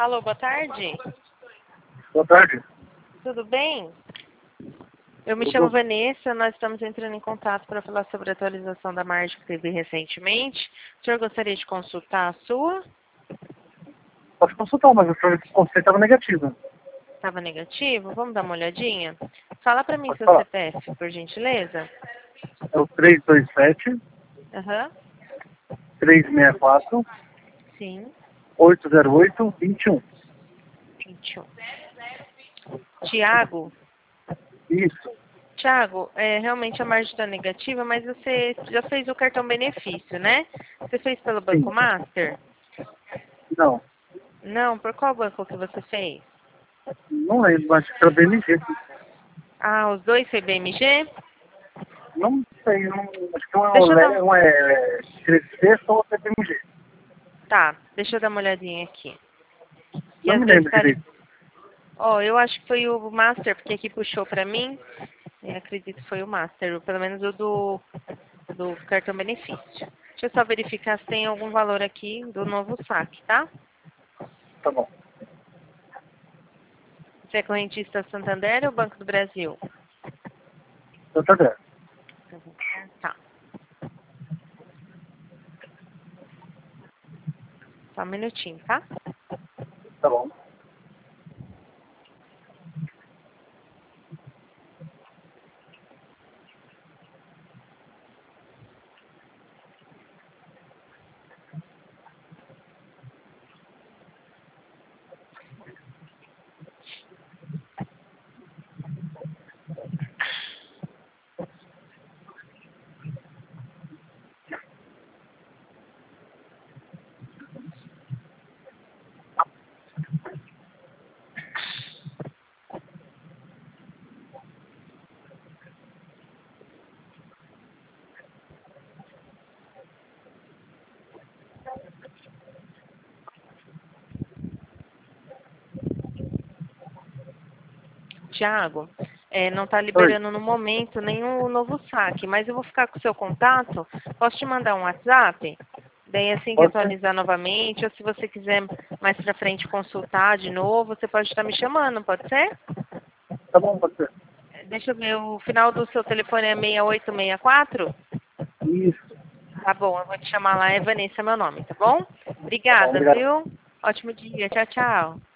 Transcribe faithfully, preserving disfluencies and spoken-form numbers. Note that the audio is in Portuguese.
Alô, boa tarde. Boa tarde. Tudo bem? Eu me Tudo. chamo Vanessa, nós estamos entrando em contato para falar sobre a atualização da margem que teve recentemente. O senhor gostaria de consultar a sua? Pode consultar, mas o senhor conceito estava negativo. Estava negativo? Vamos dar uma olhadinha? Fala para mim Pode seu falar. C P F, por gentileza. É o três dois sete, Aham. três seis quatro, Sim. oito zero oito, dois um. vinte e um. Tiago? Isso. Tiago, é, realmente a margem está negativa, mas você já fez o cartão benefício, né? Você fez pelo Sim. Banco Master? Não. Não, por qual banco que você fez? Não lembro, acho que era B M G. Ah, os dois foi B M G? Não sei, não, acho que um é, Deixa eu dar... o um é Crescer ou outro é B M G. Tá, deixa eu dar uma olhadinha aqui. Que Não às me vezes lembro tá... direito. Ó, eu acho que foi o Master, porque aqui puxou pra mim. Eu acredito que foi o Master, pelo menos o do, do cartão benefício. Deixa eu só verificar se tem algum valor aqui do novo saque, tá? Tá bom. Você é correntista Santander ou Banco do Brasil? Santander. Tá. Só um minutinho, tá? Tá bom. Tiago, é, não está Oi. liberando no momento nenhum novo saque, mas eu vou ficar com o seu contato. Posso te mandar um WhatsApp? Daí assim que Pode ser? atualizar novamente, ou se você quiser mais pra frente consultar de novo, você pode estar me chamando, pode ser? Tá bom, pode ser. Deixa eu ver, o final do seu telefone é seis oito seis quatro? Isso. Tá bom, eu vou te chamar lá, é Vanessa meu nome, tá bom? Tá bom, Obrigada, obrigado. viu? Ótimo dia, tchau, tchau.